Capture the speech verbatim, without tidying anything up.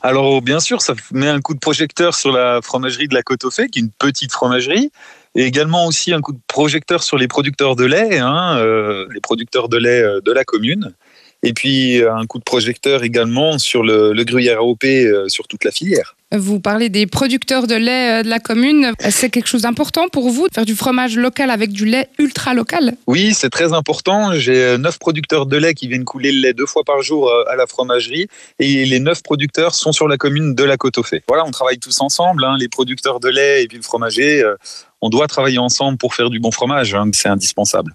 Alors bien sûr, ça met un coup de projecteur sur la fromagerie de la Côte-aux-Fées, qui est une petite fromagerie, et également aussi un coup de projecteur sur les producteurs de lait, hein, euh, les producteurs de lait euh, de la commune. Et puis un coup de projecteur également sur le, le gruyère A O P, euh, sur toute la filière. Vous parlez des producteurs de lait de la commune. C'est quelque chose d'important pour vous de faire du fromage local avec du lait ultra local? Oui, c'est très important. J'ai neuf producteurs de lait qui viennent couler le lait deux fois par jour à la fromagerie. Et les neuf producteurs sont sur la commune de la Côte-aux-Fées. Voilà, on travaille tous ensemble, hein, les producteurs de lait et puis le fromager. On doit travailler ensemble pour faire du bon fromage, hein, c'est indispensable.